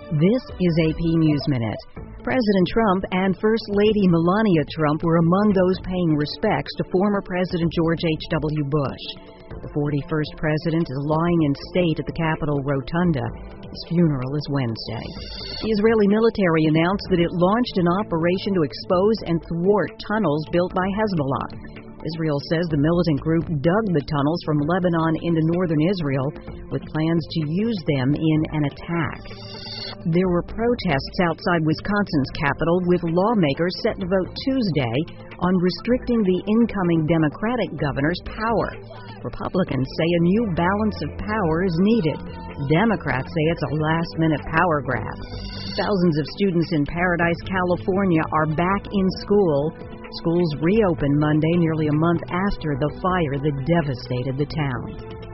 This is AP News Minute. President Trump and First Lady Melania Trump were among those paying respects to former President George H.W. Bush. The 41st president is lying in state at the Capitol Rotunda. His funeral is Wednesday. The Israeli military announced that it launched an operation to expose and thwart tunnels built by Hezbollah. Israel says the militant group dug the tunnels from Lebanon into northern Israel with plans to use them in an attack. There were protests outside Wisconsin's Capitol, with lawmakers set to vote Tuesday on restricting the incoming Democratic governor's power. Republicans say a new balance of power is needed. Democrats say it's a last-minute power grab. Thousands of students in Paradise, California are back in school. Schools reopened Monday, nearly a month after the fire that devastated the town.